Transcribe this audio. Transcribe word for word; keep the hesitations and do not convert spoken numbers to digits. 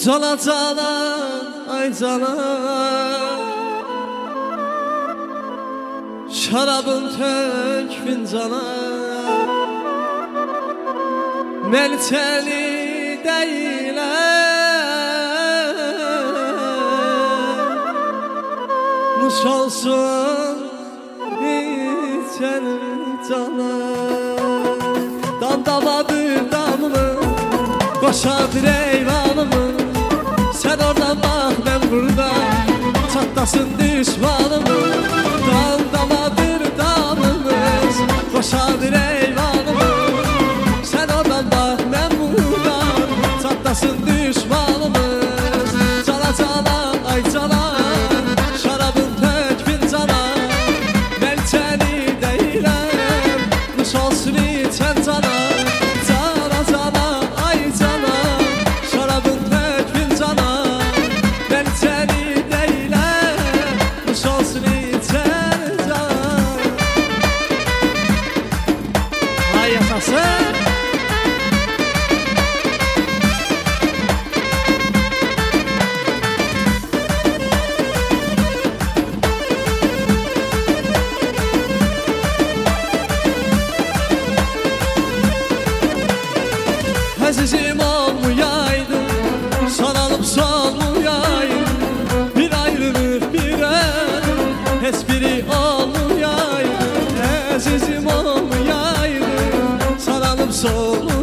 Cana cana, ay cana, şarabın tök fincana, melçeli değiller. Nuş olsun içen cana, damdama bir damını, koşa bir eyvanımı. Sen oradan bak, ben burada, çatlasın düşmanımı. Damdama bir damımız, koşa bir eyvanımız. Sen oradan bak, ben burada, çatlasın düşmanımız. Cana cana, ay cana, şarabın tök fincana, melçeli değilim, nuş olsun içen cana. Cana cana, ay cana, şarabın tök fincana, melçeli değilim, nuş olsun içen cana. Ay yaşasın. Azizim olmayaydı, sarılıp solmayaydı, bir ayrılık bir ölüm, espri olmayaydı. Azizim olmayaydı, sarılıp solmayaydı,